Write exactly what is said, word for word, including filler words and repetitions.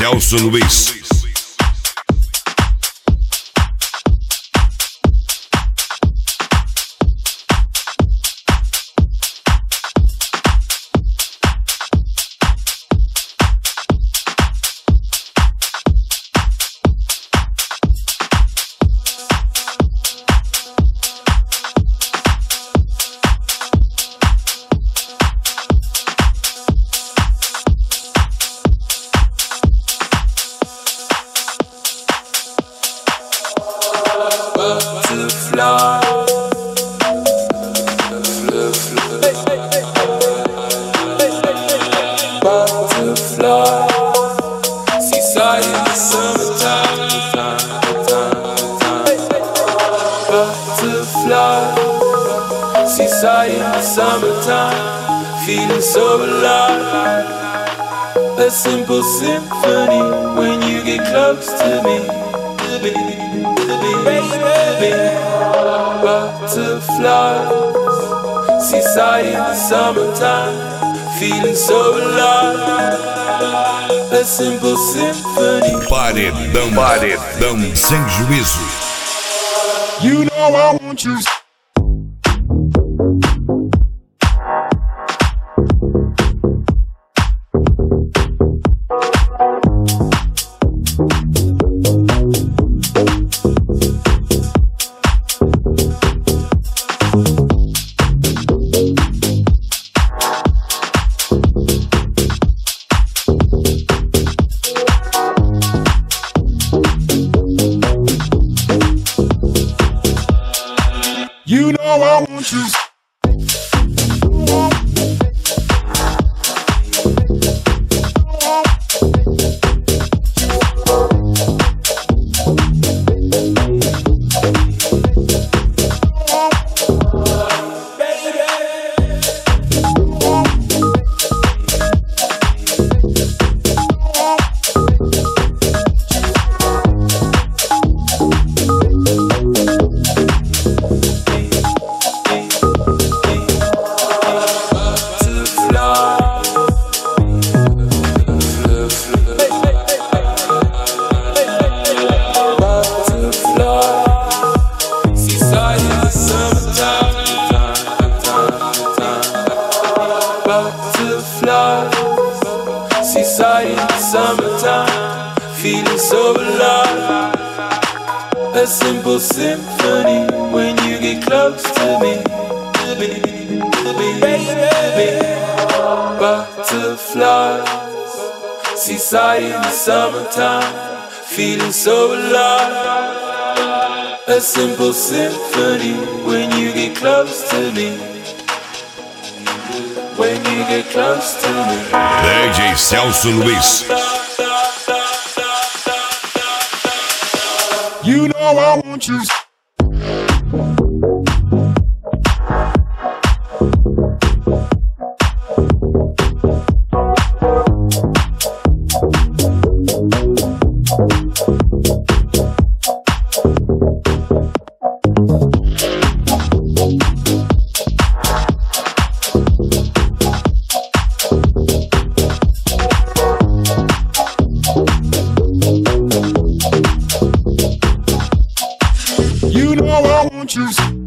Celso Luiz. Butterfly, butterfly, seaside in the summertime. Butterfly, seaside in the summertime, feeling so alive. A simple symphony when you get close to me. Butterfly, seaside in the summertime, feeling so alive. A simple symphony. Paredão, paredão sem juízo. You know I want you. You know I want you. Butterfly, seaside in the summertime, feeling so alive. A simple symphony when you get close to me. Butterfly, seaside in the summertime, feeling so alive. A simple symphony when you get close to me. When you get close to me. D J Celso Luiz. You know I want you. You know I want you.